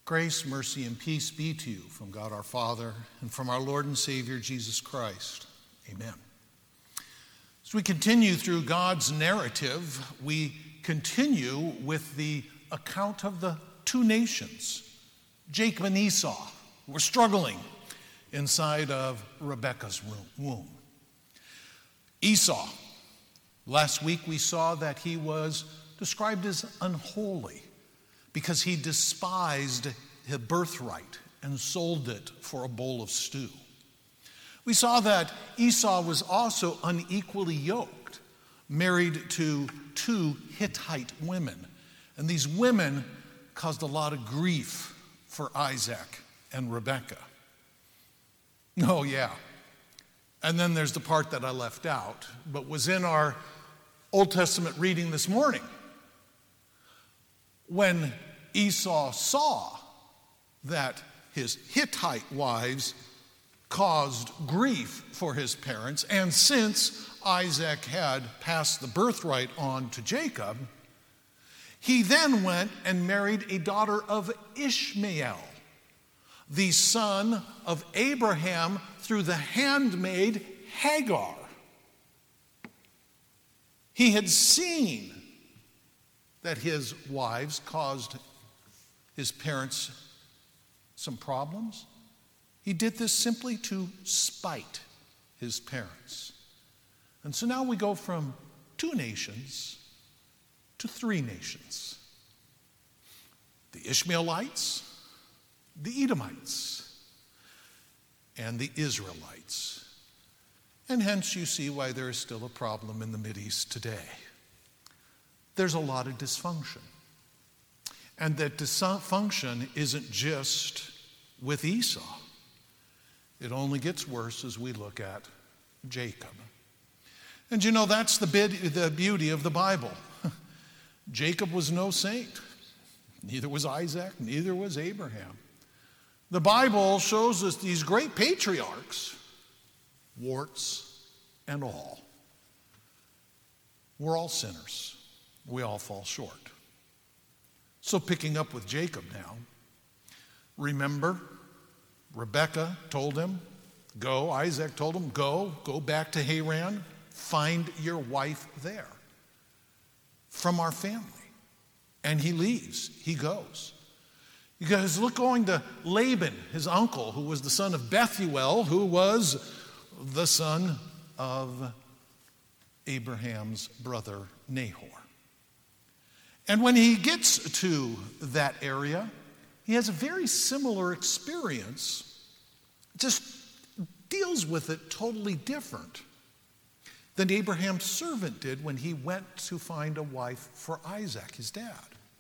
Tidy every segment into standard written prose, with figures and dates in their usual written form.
Grace, mercy, and peace be to you from God our Father and from our Lord and Savior Jesus Christ. Amen. As we continue through God's narrative, we continue with the account of the two nations, Jacob and Esau, who were struggling inside of Rebekah's womb. Esau, last week we saw that he was described as unholy because he despised his birthright and sold it for a bowl of stew. We saw that Esau was also unequally yoked, married to two Hittite women. And these women caused a lot of grief for Isaac and Rebekah. Oh, yeah. And then there's the part that I left out, but was in our Old Testament reading this morning. When Esau saw that his Hittite wives caused grief for his parents, and since Isaac had passed the birthright on to Jacob, he then went and married a daughter of Ishmael, the son of Abraham through the handmaid Hagar. He had seen that his wives caused his parents some problems. He did this simply to spite his parents. And so now we go from two nations to three nations. The Ishmaelites, the Edomites, and the Israelites. And hence you see why there is still a problem in the Mideast today. There's a lot of dysfunction. And that dysfunction isn't just with Esau. It only gets worse as we look at Jacob. And you know, that's the beauty of the Bible. Jacob was no saint. Neither was Isaac, neither was Abraham. The Bible shows us these great patriarchs, warts and all. We're all sinners. We all fall short. So picking up with Jacob now, remember, Rebekah told him, go. Isaac told him, go back to Haran, find your wife there from our family. And he leaves, he goes. Because look, going to Laban, his uncle, who was the son of Bethuel, who was the son of Abraham's brother Nahor. And when he gets to that area, he has a very similar experience, just deals with it totally different than Abraham's servant did when he went to find a wife for Isaac, his dad.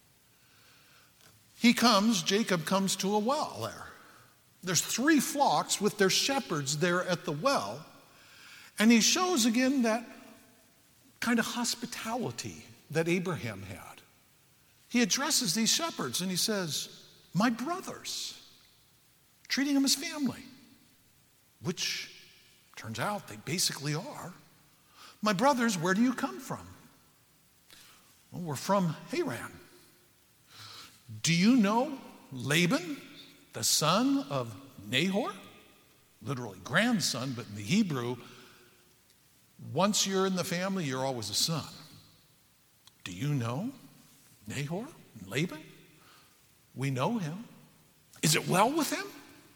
Jacob comes to a well there. There's 3 flocks with their shepherds there at the well, and he shows again that kind of hospitality that Abraham had. He addresses these shepherds and he says, my brothers, treating them as family, which turns out they basically are. My brothers, where do you come from? Well, we're from Haran. Do you know Laban, the son of Nahor? Literally grandson, but in the Hebrew, once you're in the family, you're always a son. Do you know Nahor and Laban? We know him. Is it well with him?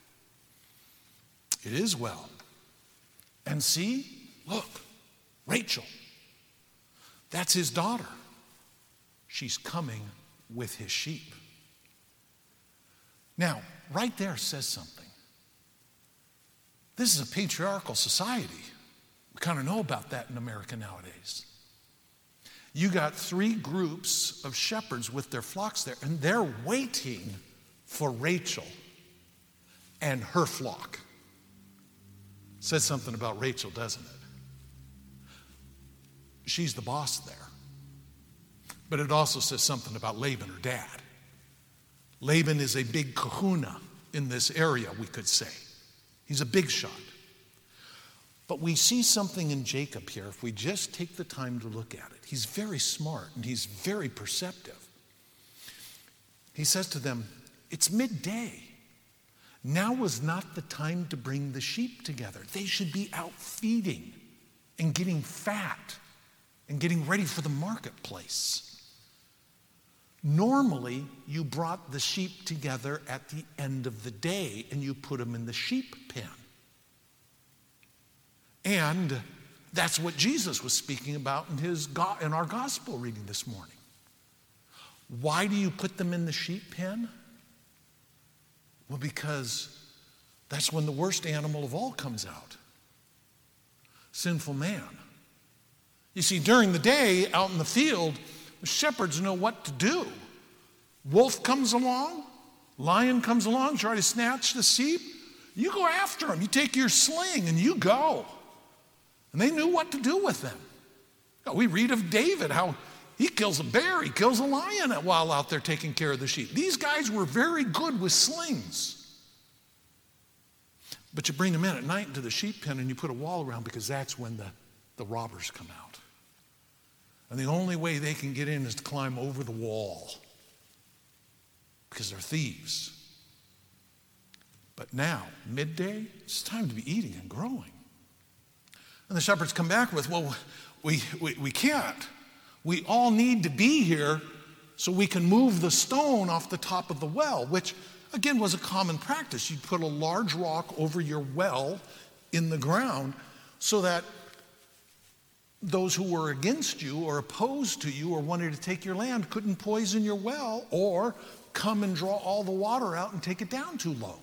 It is well. And see, look, Rachel, that's his daughter. She's coming with his sheep. Now, right there says something. This is a patriarchal society. We kind of know about that in America nowadays. You got 3 groups of shepherds with their flocks there, and they're waiting for Rachel and her flock. Says something about Rachel, doesn't it? She's the boss there. But it also says something about Laban, her dad. Laban is a big kahuna in this area, we could say. He's a big shot. But we see something in Jacob here if we just take the time to look at it. He's very smart and he's very perceptive. He says to them, It's midday. Now was not the time to bring the sheep together. They should be out feeding and getting fat and getting ready for the marketplace. Normally, you brought the sheep together at the end of the day and you put them in the sheep pen. And that's what Jesus was speaking about in our gospel reading this morning. Why do you put them in the sheep pen? Well, because that's when the worst animal of all comes out. Sinful man. You see, during the day, out in the field, the shepherds know what to do. Wolf comes along, lion comes along, try to snatch the sheep. You go after them. You take your sling and you go. And they knew what to do with them. We read of David, how he kills a bear, he kills a lion while out there taking care of the sheep. These guys were very good with slings. But you bring them in at night into the sheep pen and you put a wall around, because that's when the robbers come out. And the only way they can get in is to climb over the wall, because they're thieves. But now, midday, it's time to be eating and growing. And the shepherds come back with, well, we can't. We all need to be here so we can move the stone off the top of the well, which, again, was a common practice. You'd put a large rock over your well in the ground so that those who were against you or opposed to you or wanted to take your land couldn't poison your well or come and draw all the water out and take it down too low.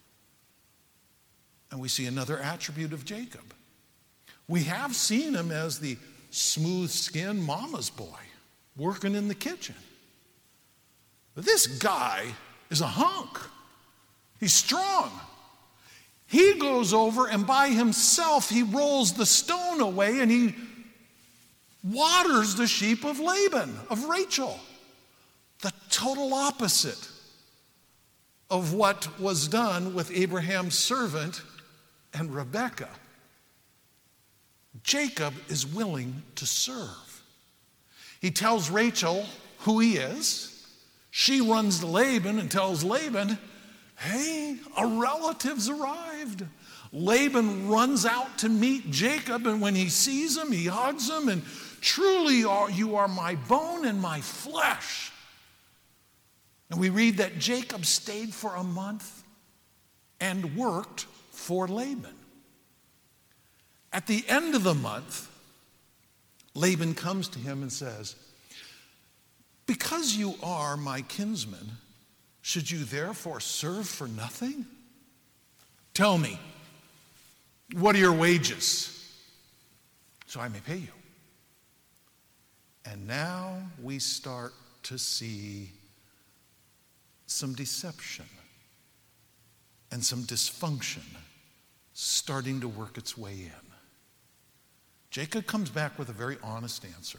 And we see another attribute of Jacob. We have seen him as the smooth-skinned mama's boy working in the kitchen. But this guy is a hunk. He's strong. He goes over and by himself he rolls the stone away and he waters the sheep of Laban, of Rachel. The total opposite of what was done with Abraham's servant and Rebekah. Jacob is willing to serve. He tells Rachel who he is. She runs to Laban and tells Laban, hey, a relative's arrived. Laban runs out to meet Jacob, and when he sees him, he hugs him, and truly you are my bone and my flesh. And we read that Jacob stayed for a month and worked for Laban. At the end of the month, Laban comes to him and says, because you are my kinsman, should you therefore serve for nothing? Tell me, what are your wages, so I may pay you? And now we start to see some deception and some dysfunction starting to work its way in. Jacob comes back with a very honest answer.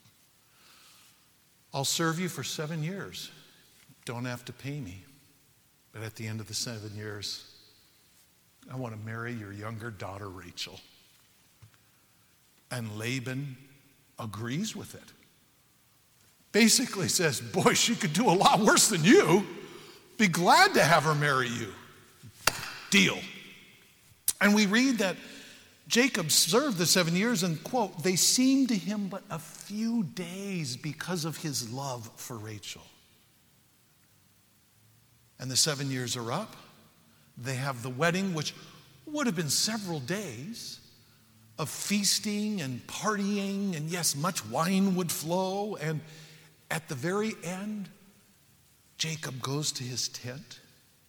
I'll serve you for 7 years. Don't have to pay me. But at the end of the 7 years, I want to marry your younger daughter, Rachel. And Laban agrees with it. Basically says, boy, she could do a lot worse than you. Be glad to have her marry you. Deal. And we read that Jacob served the 7 years and, quote, they seemed to him but a few days because of his love for Rachel. And the 7 years are up. They have the wedding, which would have been several days of feasting and partying, and yes, much wine would flow. And at the very end, Jacob goes to his tent,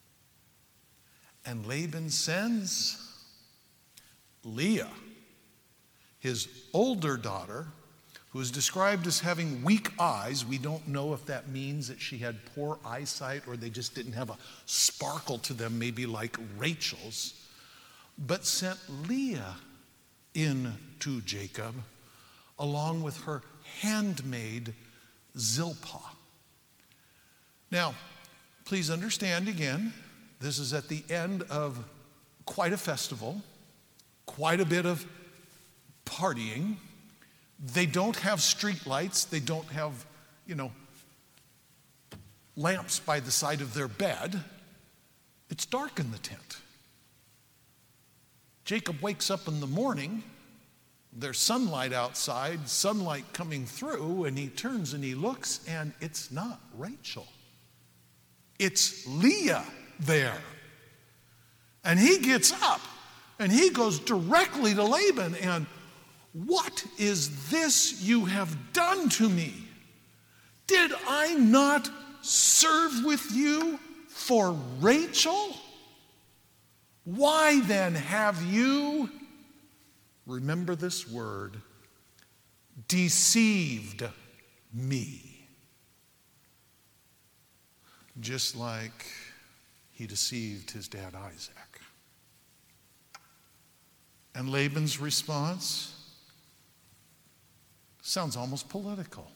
and Laban sends Leah, his older daughter, who is described as having weak eyes. We don't know if that means that she had poor eyesight or they just didn't have a sparkle to them, maybe like Rachel's, but sent Leah in to Jacob along with her handmaid Zilpah. Now, please understand again, this is at the end of quite a festival, quite a bit of partying. They don't have street lights. They don't have, lamps by the side of their bed, it's dark in the tent. Jacob wakes up in the morning, there's sunlight outside, sunlight coming through, and he turns and he looks, and it's not Rachel. It's Leah there. And he gets up, and he goes directly to Laban, and what is this you have done to me? Did I not serve with you for Rachel? Why then have you, remember this word, deceived me? Just like he deceived his dad Isaac. And Laban's response sounds almost political.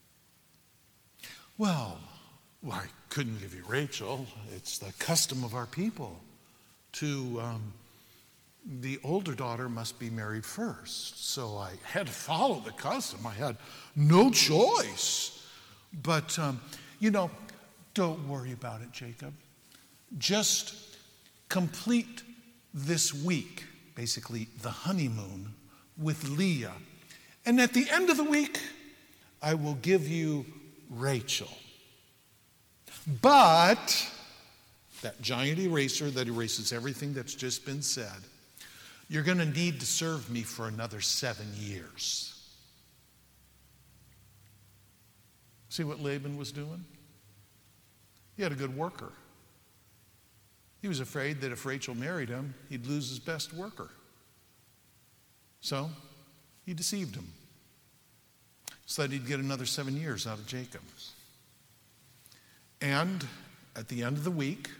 Well, I couldn't give you Rachel. It's the custom of our people to, the older daughter must be married first. So I had to follow the custom. I had no choice. But, don't worry about it, Jacob. Just complete this week, basically the honeymoon, with Leah. And at the end of the week, I will give you Rachel. But that giant eraser that erases everything that's just been said, you're going to need to serve me for another 7 years. See what Laban was doing? He had a good worker. He was afraid that if Rachel married him, he'd lose his best worker. So he deceived him so that he'd get another 7 years out of Jacob. And at the end of the week,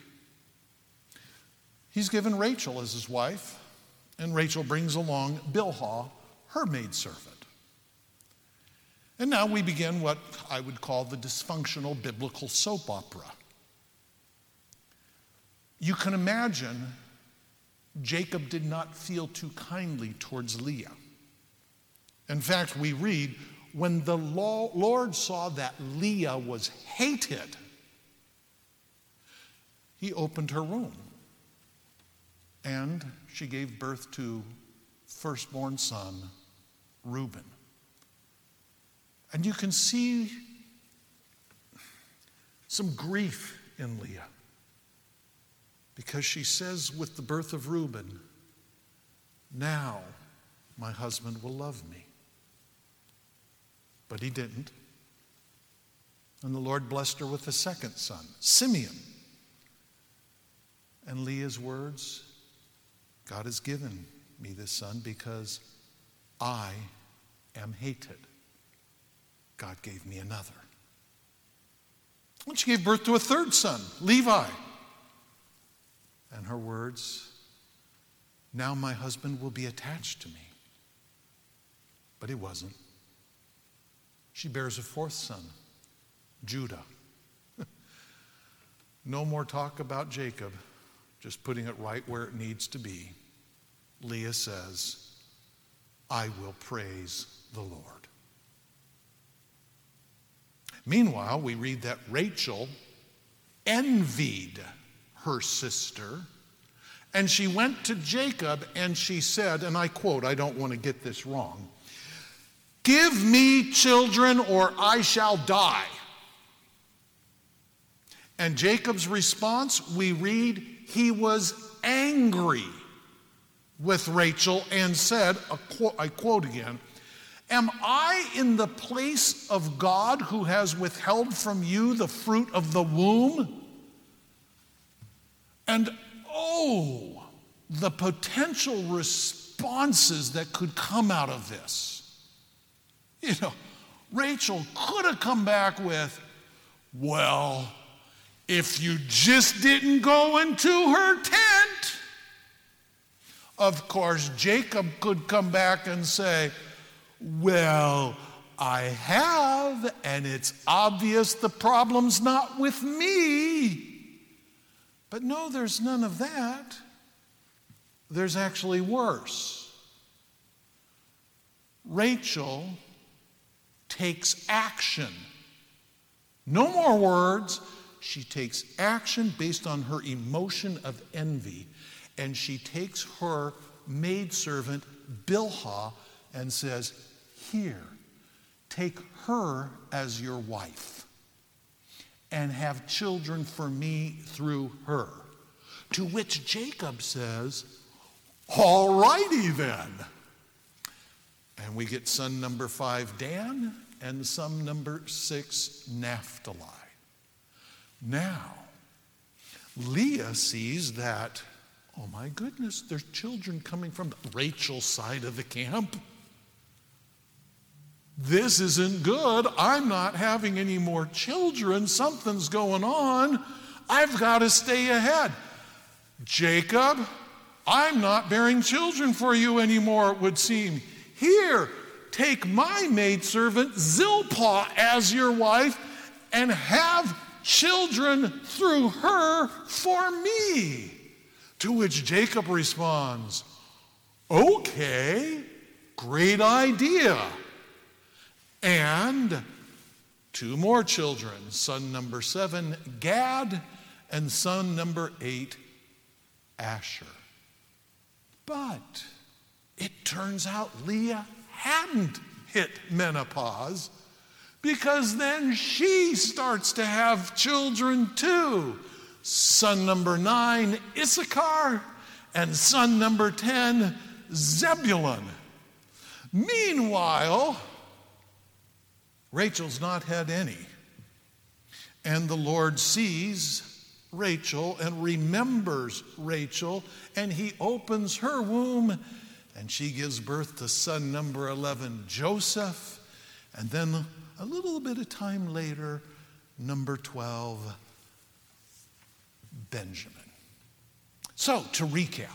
he's given Rachel as his wife, and Rachel brings along Bilhah, her maidservant. And now we begin what I would call the dysfunctional biblical soap opera. You can imagine Jacob did not feel too kindly towards Leah. In fact, we read, when the Lord saw that Leah was hated, he opened her womb, and she gave birth to firstborn son, Reuben. And you can see some grief in Leah, because she says with the birth of Reuben, now my husband will love me. But he didn't. And the Lord blessed her with a second son, Simeon. And Leah's words, God has given me this son because I am hated. God gave me another. And she gave birth to a third son, Levi. And her words, now my husband will be attached to me. But he wasn't. She bears a fourth son, Judah. No more talk about Jacob, just putting it right where it needs to be. Leah says, I will praise the Lord. Meanwhile, we read that Rachel envied her sister, and she went to Jacob and she said, and I quote, I don't want to get this wrong, give me children or I shall die. And Jacob's response, we read, he was angry with Rachel and said, I quote again, am I in the place of God who has withheld from you the fruit of the womb? And oh, the potential responses that could come out of this. Rachel could have come back with, well, if you just didn't go into her tent. Of course, Jacob could come back and say, well, I have, and it's obvious the problem's not with me. But no, there's none of that. There's actually worse. Rachel takes action. No more words, she takes action based on her emotion of envy, and she takes her maidservant, Bilhah, and says, "Here, take her as your wife, and have children for me through her." To which Jacob says, "All righty then." And we get son number 5, Dan, and son number 6, Naphtali. Now, Leah sees that, oh my goodness, there's children coming from Rachel's side of the camp. This isn't good. I'm not having any more children. Something's going on. I've got to stay ahead. Jacob, I'm not bearing children for you anymore, it would seem. Here, take my maidservant Zilpah as your wife and have children through her for me. To which Jacob responds, "Okay, great idea." And 2 more children, son number 7, Gad, and son number 8, Asher. But it turns out Leah hadn't hit menopause, because then she starts to have children too. Son number 9, Issachar, and son number 10, Zebulun. Meanwhile, Rachel's not had any. And the Lord sees Rachel and remembers Rachel, and he opens her womb, and she gives birth to son number 11, Joseph, and then a little bit of time later, number 12, Benjamin. So, to recap,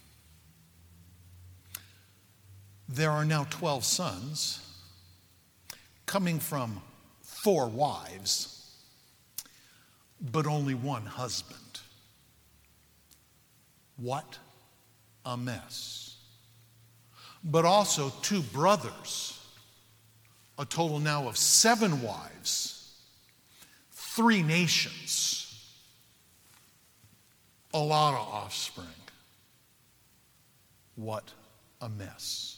there are now 12 sons coming from 4 wives, but only 1 husband. What a mess. But also 2 brothers, a total now of 7 wives, 3 nations, a lot of offspring. What a mess.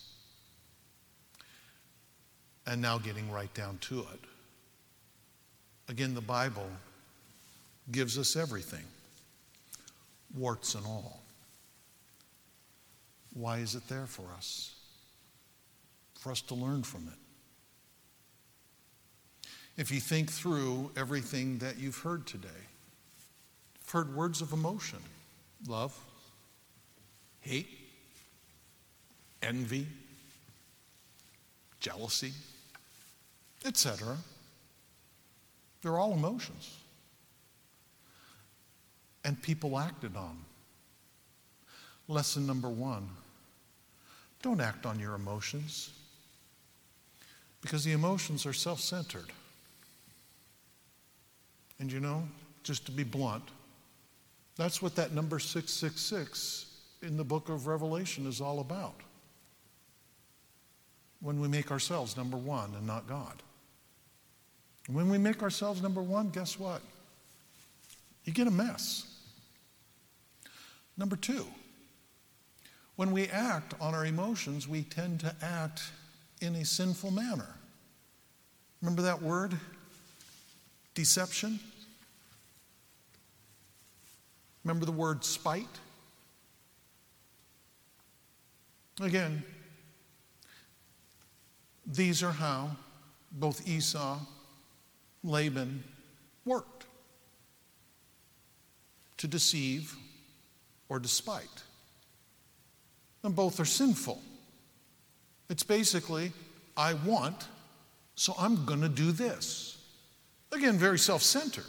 And now getting right down to it. Again, the Bible gives us everything, warts and all. Why is it there for us? For us to learn from it. If you think through everything that you've heard today, you've heard words of emotion, love, hate, envy, jealousy, etc. They're all emotions. And people acted on them. Lesson number 1, don't act on your emotions, because the emotions are self-centered. And you know, just to be blunt, that's what that number 666 in the book of Revelation is all about. When we make ourselves number 1 and not God. When we make ourselves number 1, guess what? You get a mess. Number 2, when we act on our emotions, we tend to act in a sinful manner. Remember that word? Deception? Remember the word spite? Again, these are how both Esau, Laban worked. To deceive or despite. And both are sinful. It's basically, I want, so I'm going to do this. Again, very self-centered.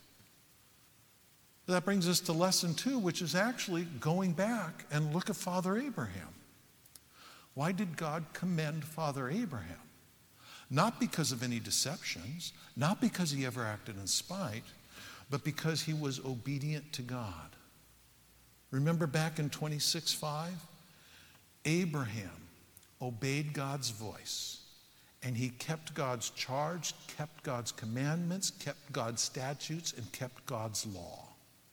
That brings us to lesson 2, which is actually going back and look at Father Abraham. Why did God commend Father Abraham? Not because of any deceptions, not because he ever acted in spite, but because he was obedient to God. Remember back in 26:5? Abraham obeyed God's voice And he kept God's charge, kept God's commandments, kept God's statutes, and kept God's law.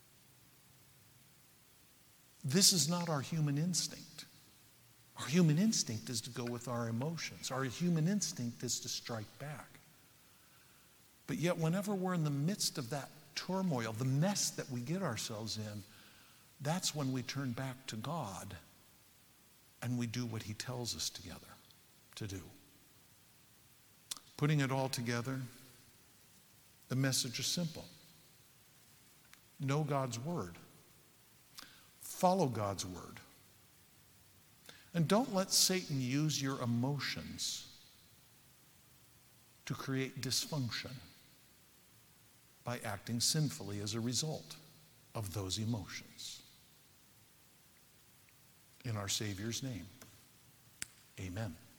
This is not our human instinct. Our human instinct is to go with our emotions. Our human instinct is to strike back. But yet, whenever we're in the midst of that turmoil, the mess that we get ourselves in, that's when we turn back to God and we do what he tells us together to do. Putting it all together, the message is simple. Know God's word. Follow God's word. And don't let Satan use your emotions to create dysfunction by acting sinfully as a result of those emotions. In our Savior's name, amen.